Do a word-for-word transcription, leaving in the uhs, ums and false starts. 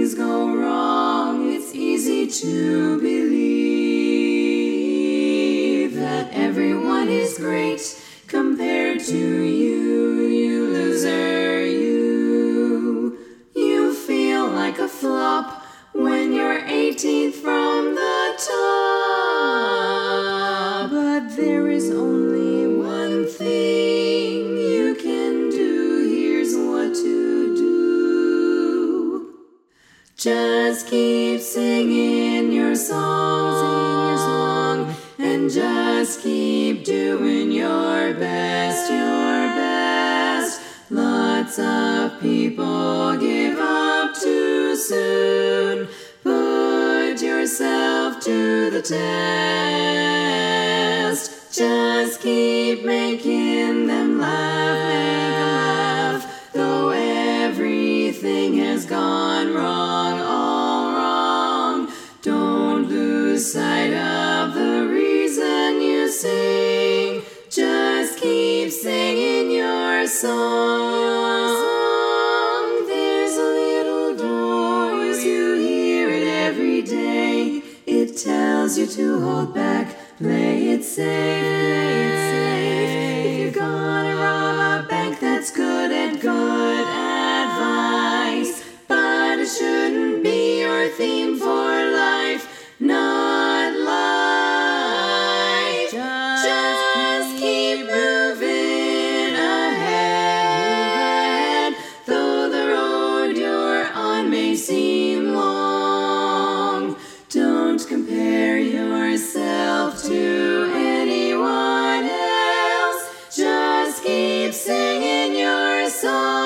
things go wrong, it's easy to believe that everyone is great compared to you, you loser, you. You feel like a flop when you're eighteenth from the top. But there is only one thing you can do. Here's what to do. Just keep singing your song, sing your song, and just keep doing your best, your best. Lots of people give up too soon. Put yourself to the test. Just keep making them laugh, make them laugh. Though everything has gone wrong, all wrong, don't lose sight of the reason you sing. Just keep singing your song. There's a little voice, you hear it every day. It tells you to hold back, play it safe, play it safe. If you're gonna rob a bank, that's good and good advice. But it shouldn't be your theme for life, not life. Just, just keep moving ahead, though the road you're on may seem long. Don't compare yourself to anyone else. Just keep singing your song.